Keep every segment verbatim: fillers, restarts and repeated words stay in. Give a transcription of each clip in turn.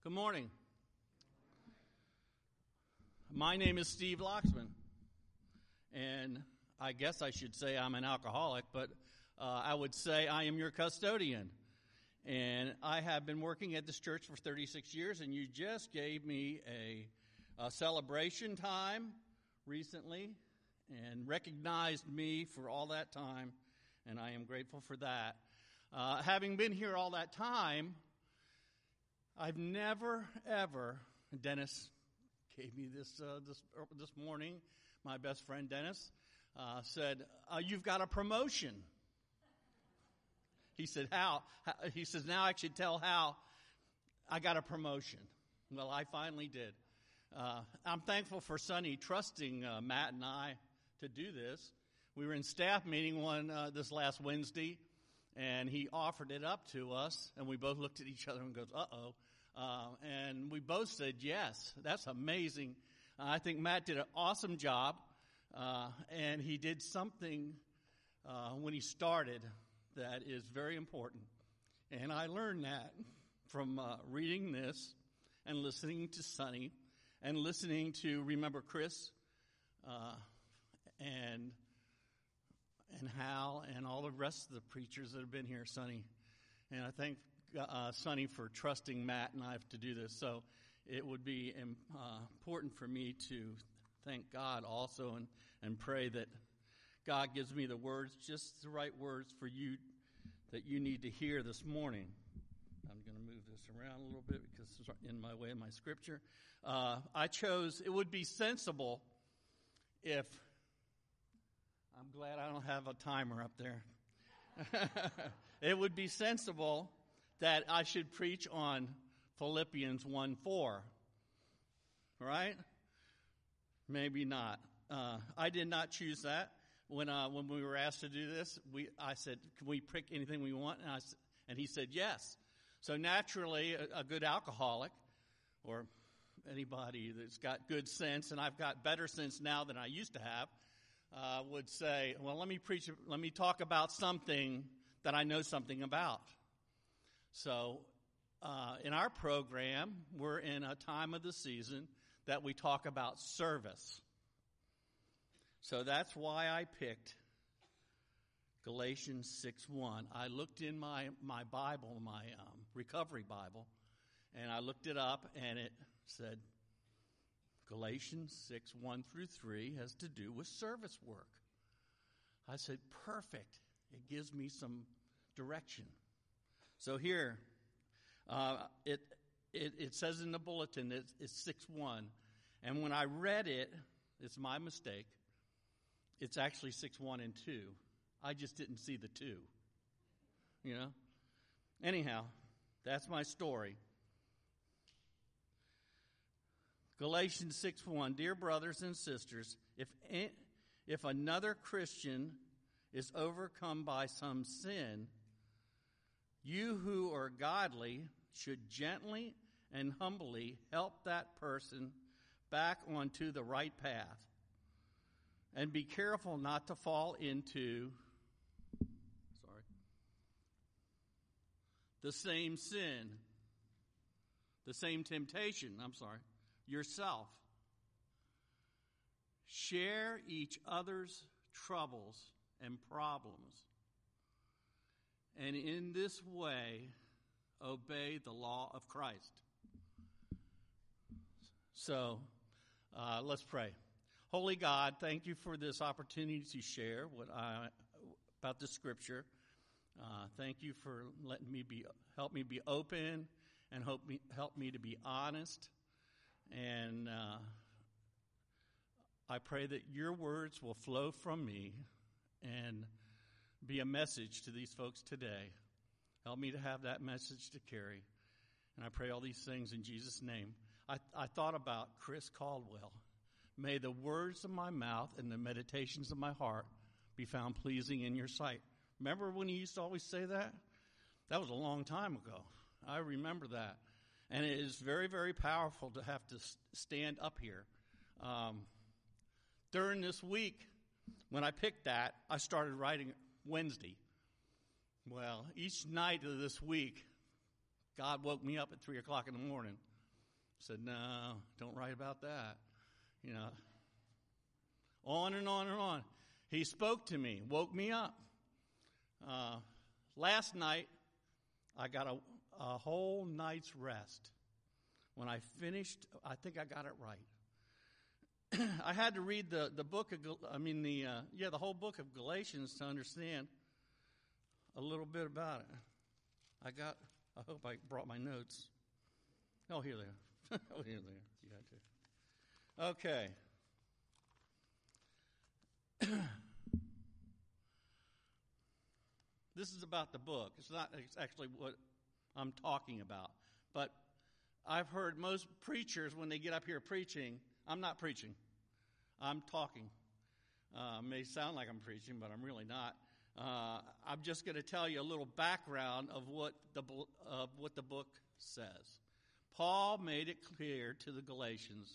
Good morning. My name is Steve Loxman, and I guess I should say I'm an alcoholic, but uh, I would say I am your custodian. And I have been working at this church for thirty-six years, and you just gave me a, a celebration time recently and recognized me for all that time, and I am grateful for that. Uh, having been here all that time, I've never, ever, Dennis gave me this uh, this this morning, my best friend Dennis, uh, said, uh, you've got a promotion. He said, how? He says, now I should tell how I got a promotion. Well, I finally did. Uh, I'm thankful for Sonny trusting uh, Matt and I to do this. We were in staff meeting one uh, this last Wednesday, and he offered it up to us, and we both looked at each other and goes, uh-oh. Uh, and we both said, yes, that's amazing. Uh, I think Matt did an awesome job, uh, and he did something uh, when he started that is very important. And I learned that from uh, reading this and listening to Sonny and listening to, remember, Chris uh, and and Hal and all the rest of the preachers that have been here, Sonny. And I thank uh, Sonny for trusting Matt and I to do this. So it would be um, uh, important for me to thank God also and, and pray that God gives me the words, just the right words for you that you need to hear this morning. I'm going to move this around a little bit because it's in my way of my scripture. Uh, I chose, it would be sensible if, I'm glad I don't have a timer up there. It would be sensible that I should preach on Philippians one four. Right? Maybe not. Uh, I did not choose that. When uh, when we were asked to do this, we I said, can we pick anything we want? And, I, and he said, yes. So naturally, a, a good alcoholic, or anybody that's got good sense, and I've got better sense now than I used to have, uh, would say, well, let me preach, let me talk about something that I know something about. So uh, in our program, we're in a time of the season that we talk about service. So that's why I picked Galatians six one. I looked in my, my Bible, my um, recovery Bible, and I looked it up, and it said Galatians six one through three has to do with service work. I said, perfect. It gives me some direction. So here, uh, it, it it says in the bulletin it's, it's six one, and when I read it, it's my mistake. It's actually six one and two. I just didn't see the two. You know? Anyhow, that's my story. Galatians six one, dear brothers and sisters, if if another Christian is overcome by some sin, you who are godly should gently and humbly help that person back onto the right path. And be careful not to fall into, sorry, the same sin, the same temptation, I'm sorry, yourself. Share each other's troubles and problems. And in this way, obey the law of Christ. So, uh, let's pray. Holy God, thank you for this opportunity to share what I, about the Scripture. Uh, thank you for letting me be, help me be open and help me help me to be honest. And uh, I pray that your words will flow from me and be a message to these folks today. Help me to have that message to carry. And I pray all these things in Jesus' name. I, I thought about Chris Caldwell. May the words of my mouth and the meditations of my heart be found pleasing in your sight. Remember when he used to always say that? That was a long time ago. I remember that. And it is very, very powerful to have to stand up here. Um, during this week, when I picked that, I started writing Wednesday. Well, each night of this week, God woke me up at three o'clock in the morning said, no, don't write about that. You know, on and on and on. He spoke to me, woke me up. Uh, last night, I got a, a whole night's rest. When I finished, I think I got it right. I had to read the, the book of, I mean, the, uh, yeah, the whole book of Galatians to understand a little bit about it. I got, I hope I brought my notes. Oh, here they are. Oh, here they are. You got to. Okay. This is about the book. It's not it's actually what I'm talking about. But I've heard most preachers, when they get up here preaching, I'm not preaching. I'm talking. Uh, it may sound like I'm preaching, but I'm really not. Uh, I'm just going to tell you a little background of what the of what the book says. Paul made it clear to the Galatians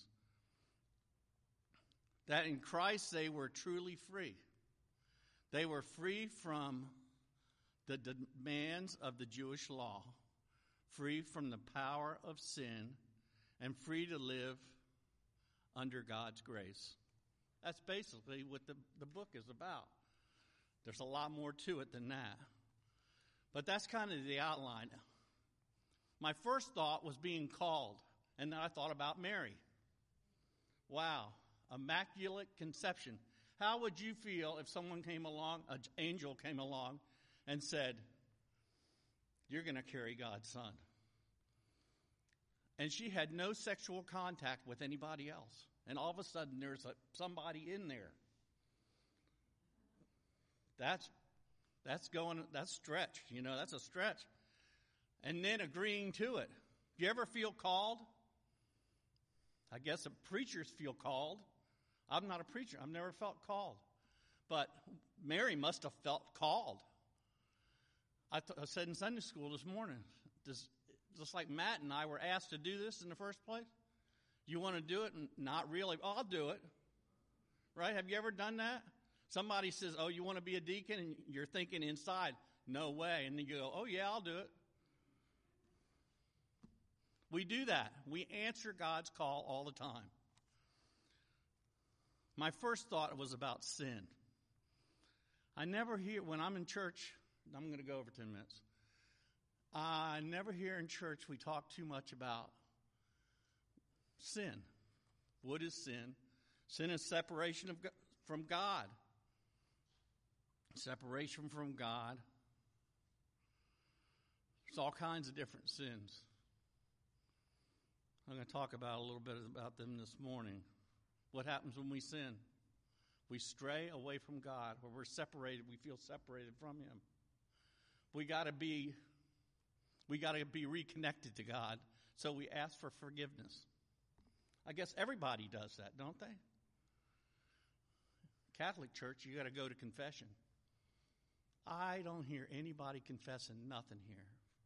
that in Christ they were truly free. They were free from the demands of the Jewish law, free from the power of sin, and free to live under God's grace. That's basically what the, the book is about. There's a lot more to it than that. But that's kind of the outline. My first thought was being called, and then I thought about Mary. Wow, immaculate conception. How would you feel if someone came along, an angel came along, and said, you're going to carry God's son? And she had no sexual contact with anybody else. And all of a sudden, there's a, somebody in there. That's that's going, that's stretch. You know, that's a stretch. And then agreeing to it. Do you ever feel called? I guess preachers feel called. I'm not a preacher. I've never felt called. But Mary must have felt called. I, th- I said in Sunday school this morning, does, just like Matt and I were asked to do this in the first place. You want to do it? And not really. Oh, I'll do it. Right? Have you ever done that? Somebody says, oh, you want to be a deacon? And you're thinking inside, no way. And then you go, oh, yeah, I'll do it. We do that. We answer God's call all the time. My first thought was about sin. I never hear, when I'm in church, I'm going to go over ten minutes. I never hear in church we talk too much about sin. What is sin? Sin is separation of, from God. Separation from God. There's all kinds of different sins. I'm going to talk about a little bit about them this morning. What happens when we sin? We stray away from God, where we're separated. We feel separated from Him. We got to be, we got to be reconnected to God. So we ask for forgiveness. I guess everybody does that, don't they? Catholic Church, you got to go to confession. I don't hear anybody confessing nothing here.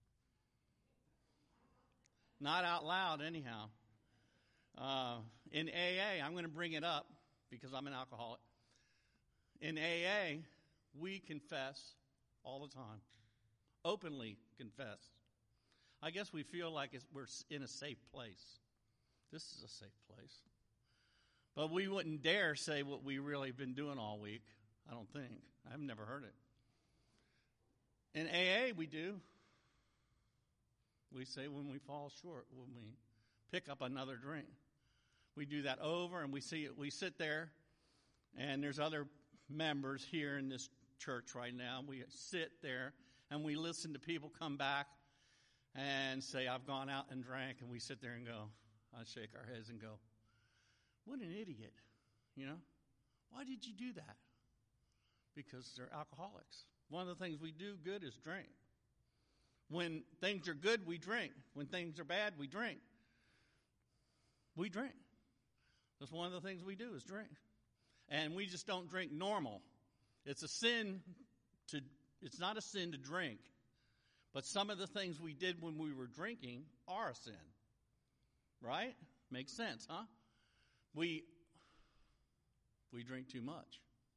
Not out loud, anyhow. Uh, in A A, I'm going to bring it up because I'm an alcoholic. In A A, we confess all the time. Openly confess. I guess we feel like it's, we're in a safe place. This is a safe place. But we wouldn't dare say what we really have been doing all week. I don't think. I've never heard it. In A A, we do. We say when we fall short, when we pick up another drink. We do that over, and we see it. We sit there, and there's other members here in this church right now. We sit there, and we listen to people come back and say, I've gone out and drank, and we sit there and go, I shake our heads and go, what an idiot, you know? Why did you do that? Because they're alcoholics. One of the things we do good is drink. When things are good, we drink. When things are bad, we drink. We drink. That's one of the things we do is drink. And we just don't drink normal. It's a sin to, it's not a sin to drink. But some of the things we did when we were drinking are a sin. Right? Makes sense, huh? We, we drink too much.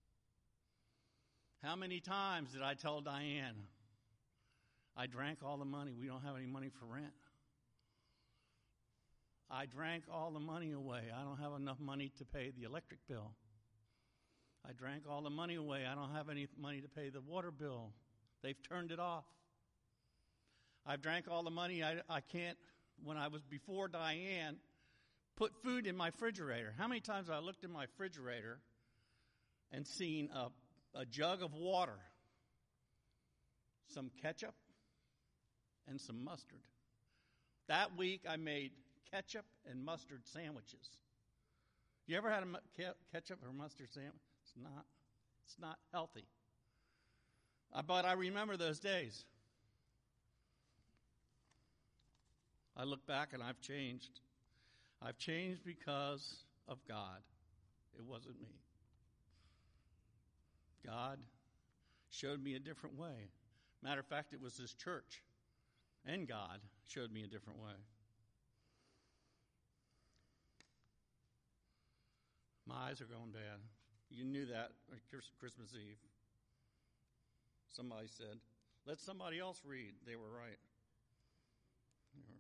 How many times did I tell Diane, I drank all the money. We don't have any money for rent. I drank all the money away. I don't have enough money to pay the electric bill. I drank all the money away. I don't have any money to pay the water bill. They've turned it off. I've drank all the money. I, I can't, when I was before Diane, put food in my refrigerator. How many times have I looked in my refrigerator and seen a, a jug of water, some ketchup, and some mustard? That week I made ketchup and mustard sandwiches. You ever had a ketchup or mustard sandwich? It's not, it's not healthy. Uh, but I remember those days. I look back and I've changed. I've changed because of God. It wasn't me. God showed me a different way. Matter of fact, it was this church and God showed me a different way. My eyes are going bad. You knew that on Christmas Eve. Somebody said, let somebody else read. They were right. They were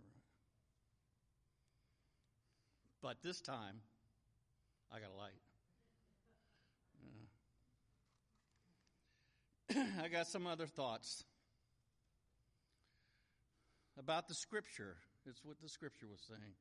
right. But this time, I got a light. Yeah. I got some other thoughts about the Scripture. It's what the Scripture was saying.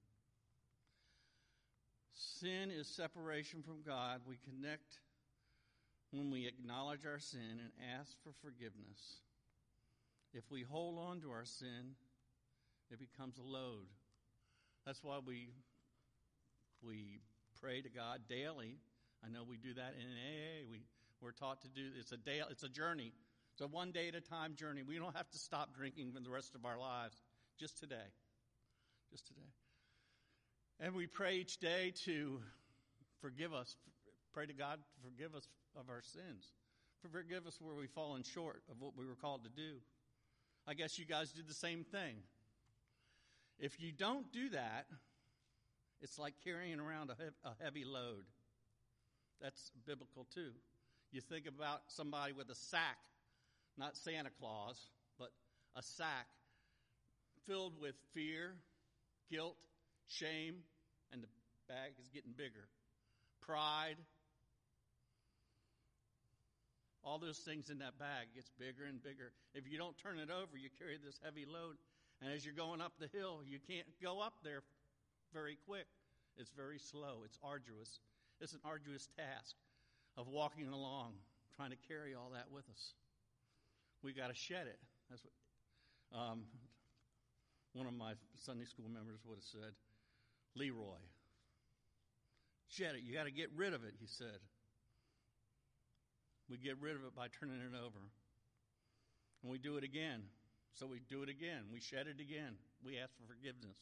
Sin is separation from God. We connect when we acknowledge our sin and ask for forgiveness. If we hold on to our sin, it becomes a load. That's why we we pray to God daily. I know we do that in A A. We we're taught to do it's a day. It's a journey. It's a one day at a time journey. We don't have to stop drinking for the rest of our lives. Just today, just today. And we pray each day to forgive us. Pray to God to forgive us of our sins. Forgive us where we've fallen short of what we were called to do. I guess you guys did the same thing. If you don't do that, it's like carrying around a, he- a heavy load. That's biblical too. You think about somebody with a sack, not Santa Claus, but a sack filled with fear, guilt, shame, and the bag is getting bigger. Pride. All those things in that bag gets bigger and bigger. If you don't turn it over, you carry this heavy load. And as you're going up the hill, you can't go up there very quick. It's very slow. It's arduous. It's an arduous task of walking along, trying to carry all that with us. We got to shed it. That's what um, one of my Sunday school members would have said. Leroy, shed it. You got to get rid of it, he said. We get rid of it by turning it over. And we do it again. So we do it again. We shed it again. We ask for forgiveness.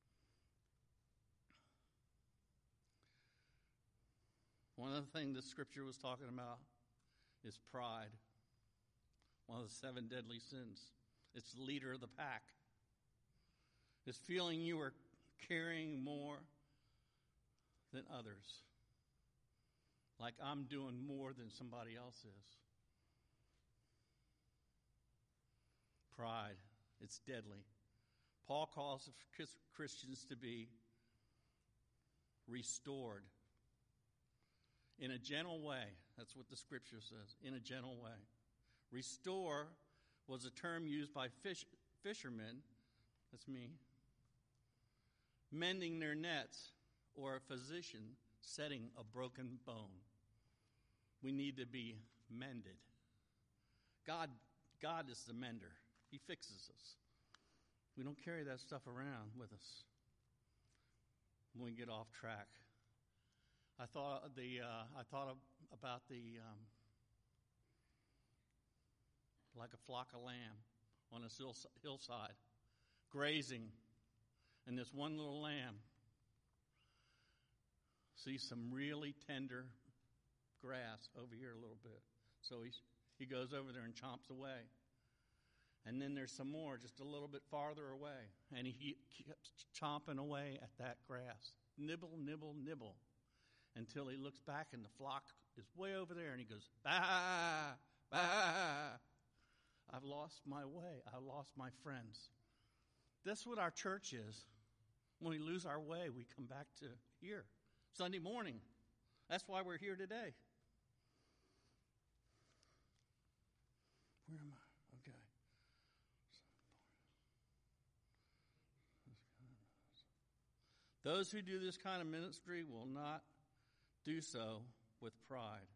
One of the things the scripture was talking about is pride. One of the seven deadly sins. It's the leader of the pack. It's feeling you are carrying more than others. Like I'm doing more than somebody else is. Pride. It's deadly. Paul calls Christians to be restored in a gentle way. That's what the scripture says. In a gentle way. Restore was a term used by fish, fishermen. That's me. Mending their nets, or a physician setting a broken bone. We need to be mended. God, God is the mender. He fixes us. We don't carry that stuff around with us when we get off track. I thought the uh, I thought of, about the um, like a flock of lamb on a hillside, grazing. And this one little lamb sees some really tender grass over here a little bit. So he, he goes over there and chomps away. And then there's some more just a little bit farther away. And he keeps chomping away at that grass. Nibble, nibble, nibble. Until he looks back and the flock is way over there. And he goes, bah, bah. I've lost my way. I've lost my friends. That's what our church is. When we lose our way, we come back to here. Sunday morning. That's why we're here today. Where am I? Okay. Those who do this kind of ministry will not do so with pride.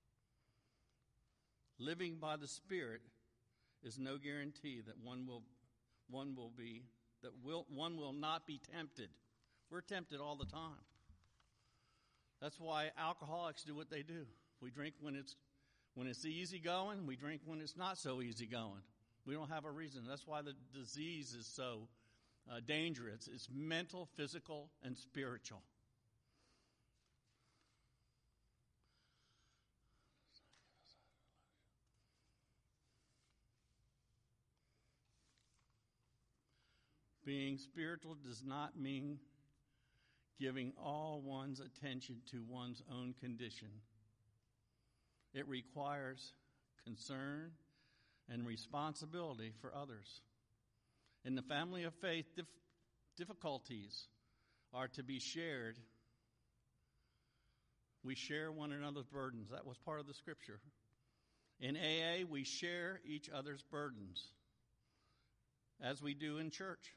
Living by the Spirit is no guarantee that one will one will be that will one will not be tempted. We're tempted all the time. That's why alcoholics do what they do. We drink when it's when it's easy going, we drink when it's not so easy going. We don't have a reason. That's why the disease is so uh, dangerous. It's mental, physical, and spiritual. Being spiritual does not mean giving all one's attention to one's own condition. It requires concern and responsibility for others. In the family of faith, dif- difficulties are to be shared. We share one another's burdens. That was part of the scripture. In A A, we share each other's burdens, as we do in church.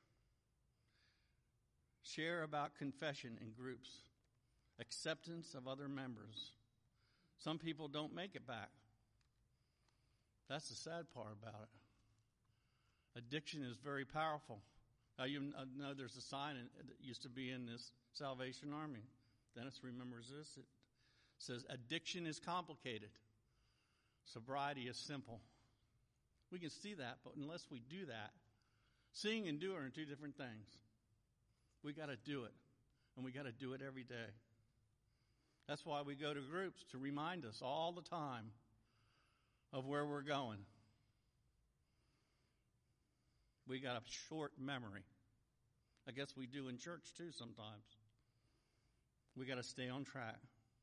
Share about confession in groups, acceptance of other members. Some people don't make it back. That's the sad part about it. Addiction is very powerful. Uh, you know there's a sign in, that used to be in this Salvation Army. Dennis remembers this. It says, addiction is complicated. Sobriety is simple. We can see that, but unless we do that, seeing and doing are two different things. We got to do it, and we got to do it every day. That's why we go to groups, to remind us all the time of where we're going. We got a short memory. I guess we do in church too sometimes. We got to stay on track.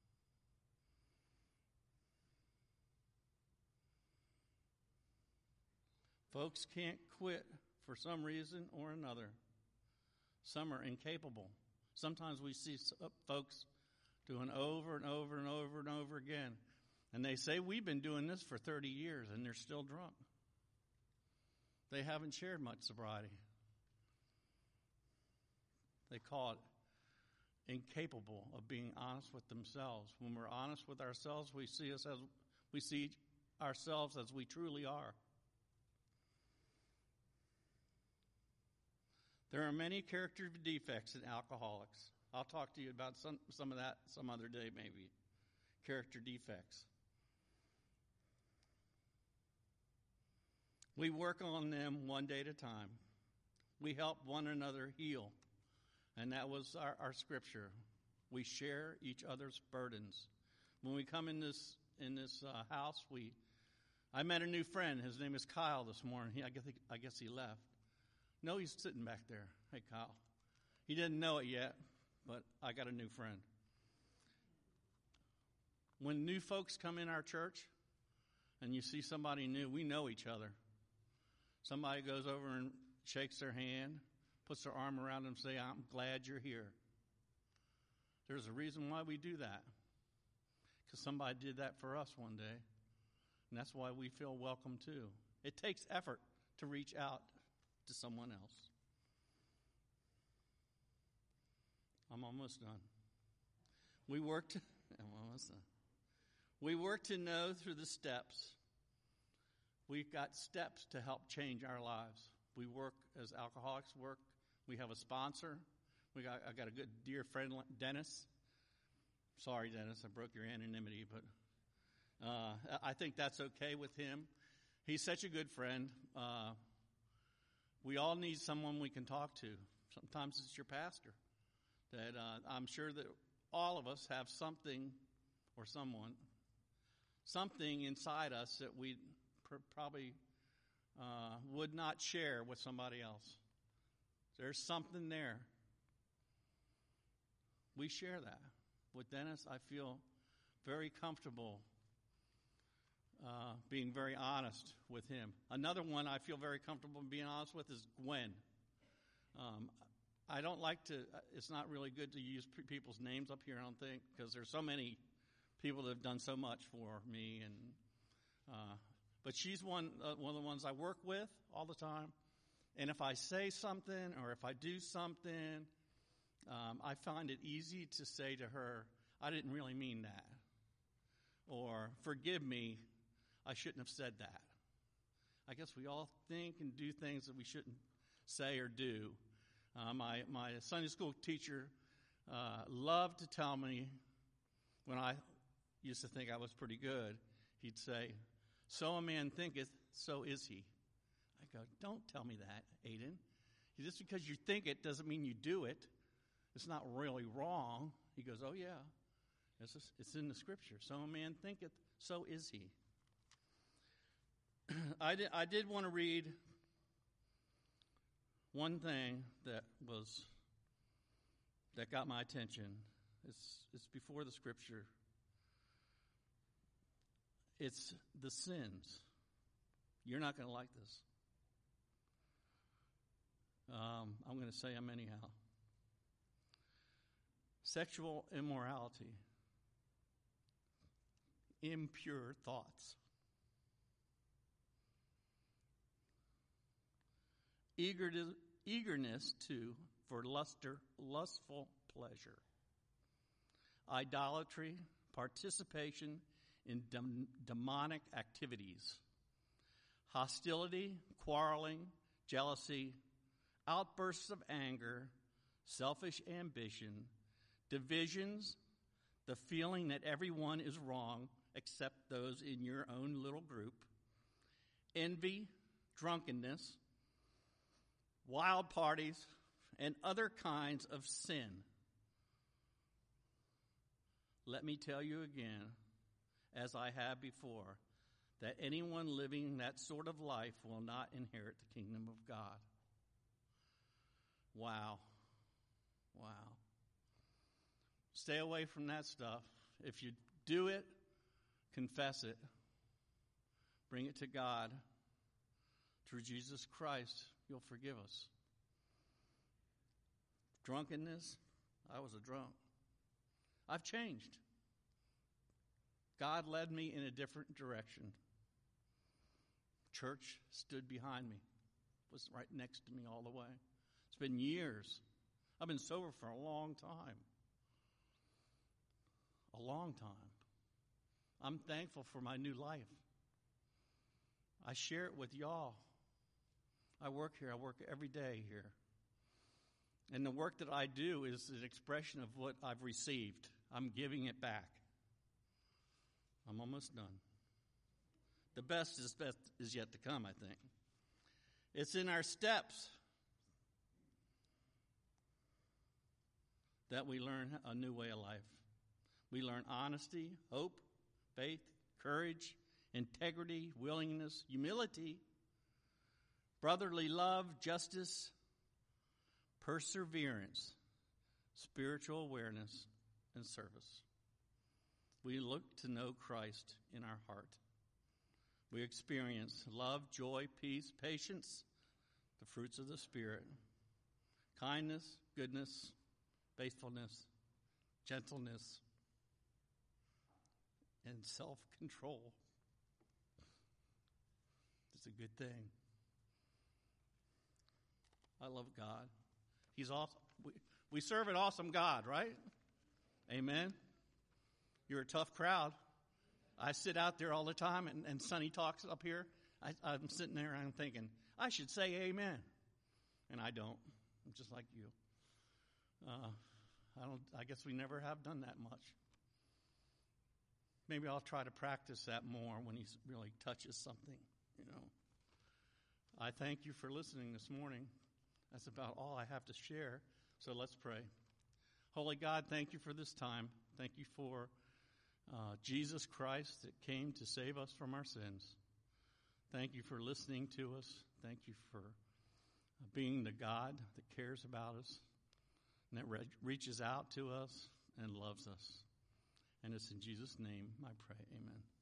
Folks can't quit for some reason or another. Some are incapable. Sometimes we see folks doing over and over and over and over again. And they say, we've been doing this for thirty years, and they're still drunk. They haven't shared much sobriety. They call it incapable of being honest with themselves. When we're honest with ourselves, we see us as we see ourselves as we truly are. There are many character defects in alcoholics. I'll talk to you about some, some of that some other day, maybe. Character defects. We work on them one day at a time. We help one another heal. And that was our, our scripture. We share each other's burdens. When we come in this in this uh, house, we I met a new friend. His name is Kyle this morning. He, I guess he, I guess he left. No, he's sitting back there. Hey, Kyle. He didn't know it yet, but I got a new friend. When new folks come in our church and you see somebody new, we know each other. Somebody goes over and shakes their hand, puts their arm around them and say, I'm glad you're here. There's a reason why we do that. Because somebody did that for us one day. And that's why we feel welcome too. It takes effort to reach out to someone else. I'm almost done. We work to I'm almost done. We work to know through the steps. We've got steps to help change our lives. We work as alcoholics work. We have a sponsor. We got I got a good dear friend, Dennis. Sorry, Dennis, I broke your anonymity, but uh, I think that's okay with him. He's such a good friend. Uh, We all need someone we can talk to. Sometimes it's your pastor. That uh, I'm sure that all of us have something or someone, something inside us that we pr- probably uh, would not share with somebody else. There's something there. We share that. With Dennis, I feel very comfortable Uh, being very honest with him. Another one I feel very comfortable being honest with is Gwen. Um, I don't like to, it's not really good to use people's names up here, I don't think, because there's so many people that have done so much for me. And uh, But she's one, uh, one of the ones I work with all the time. And if I say something or if I do something, um, I find it easy to say to her, I didn't really mean that. Or, forgive me, I shouldn't have said that. I guess we all think and do things that we shouldn't say or do. Uh, my, my Sunday school teacher uh, loved to tell me, when I used to think I was pretty good, he'd say, so a man thinketh, so is he. I go, don't tell me that, Aiden. Just because you think it doesn't mean you do it. It's not really wrong. He goes, oh yeah, it's, just, it's in the scripture. So a man thinketh, so is he. I did, I did want to read one thing that was that got my attention. It's it's before the scripture. It's the sins. You're not going to like this. Um, I'm going to say them anyhow. Sexual immorality, impure thoughts, eager to, eagerness to for luster, lustful pleasure, idolatry, participation in dem- demonic activities, hostility, quarreling, jealousy, outbursts of anger, selfish ambition, divisions, the feeling that everyone is wrong except those in your own little group, envy, drunkenness, wild parties, and other kinds of sin. Let me tell you again, as I have before, that anyone living that sort of life will not inherit the kingdom of God. Wow. Wow. Stay away from that stuff. If you do it, confess it. Bring it to God. Through Jesus Christ, you'll forgive us. Drunkenness, I was a drunk. I've changed. God led me in a different direction. Church stood behind me, was right next to me all the way. It's been years. I've been sober for a long time. A long time. I'm thankful for my new life. I share it with y'all. I work here. I work every day here. And the work that I do is an expression of what I've received. I'm giving it back. I'm almost done. The best is, best is yet to come, I think. It's in our steps that we learn a new way of life. We learn honesty, hope, faith, courage, integrity, willingness, humility, brotherly love, justice, perseverance, spiritual awareness, and service. We look to know Christ in our heart. We experience love, joy, peace, patience, the fruits of the Spirit, kindness, goodness, faithfulness, gentleness, and self-control. It's a good thing. I love God. He's awesome. We, we serve an awesome God, right? Amen. You're a tough crowd. I sit out there all the time, and, and Sonny talks up here. I, I'm sitting there, and I'm thinking, I should say amen. And I don't. I'm just like you. Uh, I don't. I guess we never have done that much. Maybe I'll try to practice that more when he really touches something, you know. I thank you for listening this morning. That's about all I have to share. So let's pray. Holy God, thank you for this time. Thank you for uh, Jesus Christ that came to save us from our sins. Thank you for listening to us. Thank you for being the God that cares about us and that re- reaches out to us and loves us. And it's in Jesus' name I pray. Amen.